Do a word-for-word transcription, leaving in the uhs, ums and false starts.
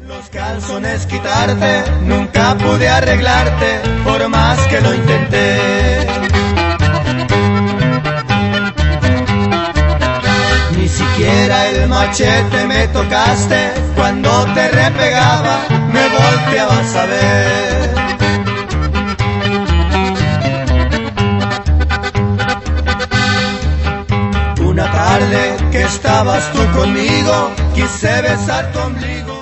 Los calzones quitarte, nunca pude arreglarte, por más que lo intenté. Ni siquiera el machete me tocaste, cuando te repegaba, me volteabas a ver. Una tarde que estabas tú conmigo, quise besar tu ombligo.